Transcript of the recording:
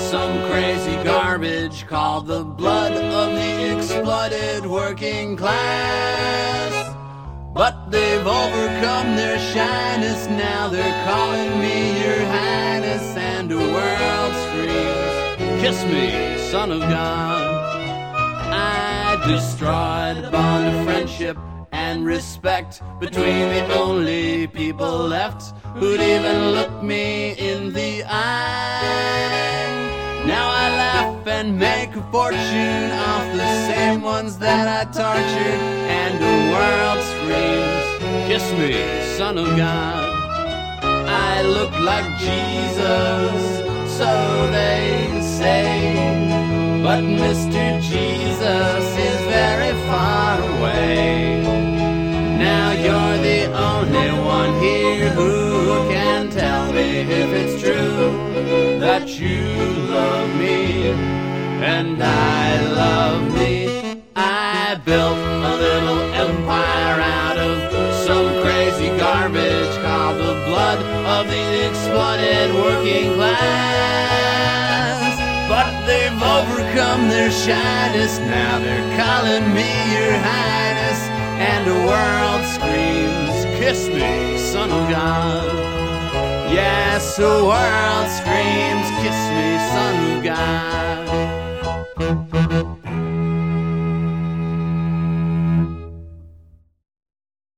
some crazy garbage called the blood of the exploited working class. But they've overcome their shyness, now they're calling me your highness, and the world screams, kiss me, son of God. I destroyed the bond of friendship and respect between the only people left who'd even look me in the eye. Now I laugh and make a fortune off the same ones that I tortured, and the world screams, kiss me, son of God. I look like Jesus, so they say, but Mr. Jesus is very far away. Now you're the only one here who can tell me if it's true that you love me and I love me. I built a little empire out of some crazy garbage called the blood of the exploited working class. But they've overcome their shyness, now they're calling me your highness, and the world screams, kiss me, son of God. Yes, the world screams, kiss me, son of God.